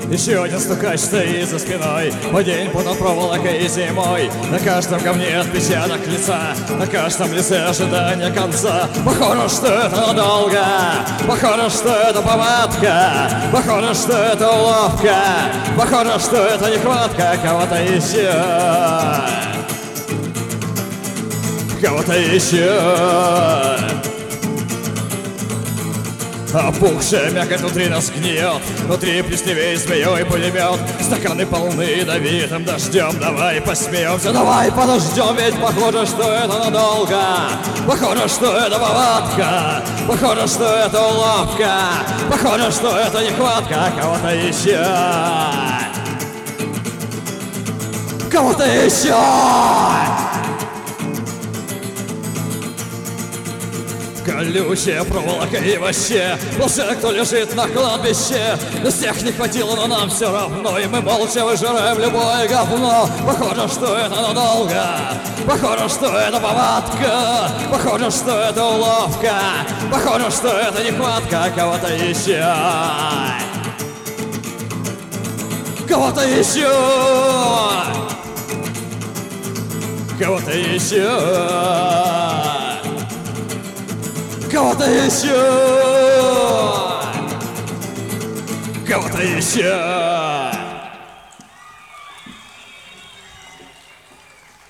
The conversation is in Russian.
Еще один стукач стоит за спиной. В день под проволокой и зимой. На каждом камне отпечаток лица, на каждом лице ожидание конца. Похоже, что это надолго, похоже, что это повадка, похоже, что это уловка, похоже, что это нехватка кого-то еще. Кого-то еще. Опухшая мякоть внутри нас гниет, внутри плесневее змеей пулемет. Стаканы полны давитым дождем. Давай посмеемся, давай подождем. Ведь похоже, что это надолго, похоже, что это повадка, похоже, что это уловка, похоже, что это нехватка кого-то еще. Кого-то еще. Колючая проволока и вообще все, кто лежит на кладбище. Нас всех не хватило, но нам все равно, и мы молча выжираем любое говно. Похоже, что это надолго, похоже, что это повадка, похоже, что это уловка, похоже, что это нехватка кого-то еще. Кого-то еще. Кого-то еще. Кого-то еще! Кого-то еще!